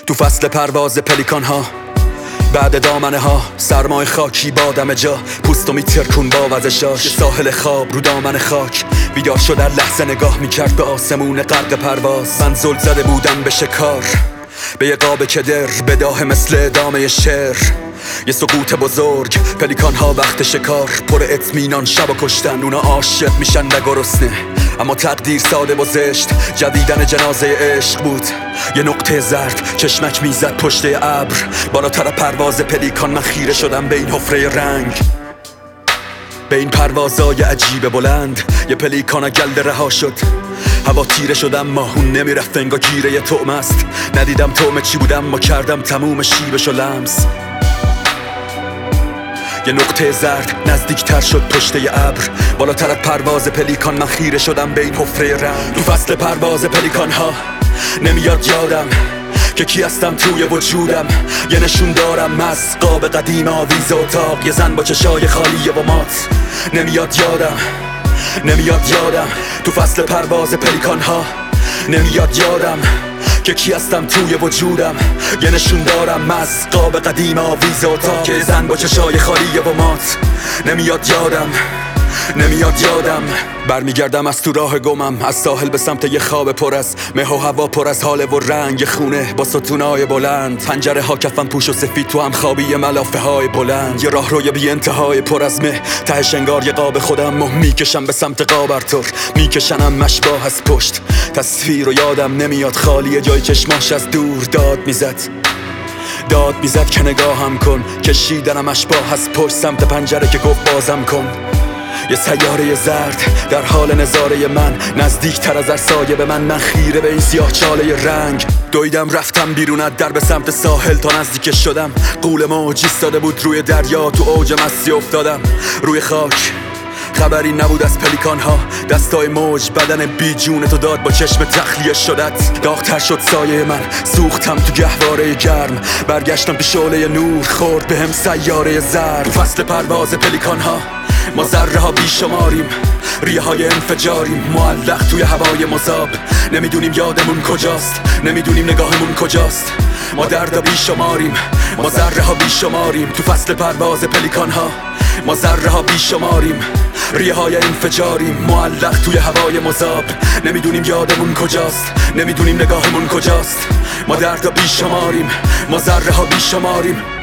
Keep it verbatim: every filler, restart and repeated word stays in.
تو فصل پرواز پلیکان ها، بعد دامنه ها سرمای خاکی با دم جا، پوستو میترکون با وزشاش. ساحل خواب رو دامن خاک، بیدار شد در لحظه نگاه میکرد به آسمون غرق پرواز. من زل زده بودم به شکار، به یه قاب کدر بداه مثل ادامه شعر. یه سقوط بزرگ، پلیکان ها وقت شکار پر اطمینان شب و کشتن. اونا عاشق میشن و گرسنه، اما تقدیر ساده و زشت. جدیدن جنازه عشق بود، یه نقطه زرد چشمک میزد پشت ابر. بالاتر پرواز پلیکان من خیره شدم به این حفره رنگ، به این پروازای عجیب بلند. یه پلیکان گلده رها شد، هوا تیره شدم، ماهون نمیرفت انگار گیره یه طعم است. ندیدم طعم چی بودم، ما کردم تموم شیبشو لمس. یه نقطه زرد نزدیکتر شد پشت ی ابر. بالاتر از پرواز پلیکان من خیره شدم به این حفره رنگ. تو فصل پرواز پلیکان ها نمیاد یادم که کی هستم توی وجودم. یه نشون دارم از قاب قدیم آویز اتاق، یه زن با چشای خالیه و مات. نمیاد یادم نمیاد یادم تو فصل پرواز پلیکان ها نمیاد یادم که کی هستم توی وجودم. یه نشون دارم از قاب قدیم آویز اتاق، که زن با چشای خالیه و مات. نمیاد یادم نمیاد یادم برمیگردم از تو راه گمم، از ساحل به سمت یه خواب پر از مه و هوا، پر از حال و رنگ. خونه با ستونای بلند، پنجره ها کفن پوش و سفید، تو هم خوابی ملافه های بلند. یه راه روی بی انتهای پر از مه، تهش انگار یه قاب خودم مه. میکشم به سمت قاب ارتور، میکشنم مشباه از پشت. تصویر و یادم نمیاد، خالیه جای چشماش از دور داد میزد داد میزد که نگاهم کن. کشیدنم اشباه از پشت سمت پنجره که گفت بازم کن. یه سیاره زرد در حال نظاره من، نزدیک تر از هر سایه به من. من خیره به این سیاه چاله رنگ، دویدم رفتم بیرون از در به سمت ساحل. تا نزدیک شدم غول موج ایستاده بود روی دریا، تو اوج مستی افتادم روی خاک. خبری نبود از پلیکان ها، دستای موج بدن بی جون تو داد با چشم تخلیه شدت. داغ‌تر شد سایه من، سوختم تو گهواره گرم. برگشتم به شعله نور، خورد به هم سیاره زرد. تو فصل پرواز پلیکان ها ما ذره ها بیشماریم، ریه های انفجاریم، معلق توی هوای مذاب. نمیدونیم یادمون کجاست، نمیدونیم نگاهمون کجاست. ما درد بیشماریم، ما ذره ها بیشماریم. تو فصل پرواز پلیکان ها ما ذره ها بیشماریم، ریه های انفجاریم، معلق توی هوای مذاب. نمیدونیم یادمون کجاست، نمیدونیم نگاهمون کجاست. ما درد بیشماریم، ما ذره ها بیشماریم.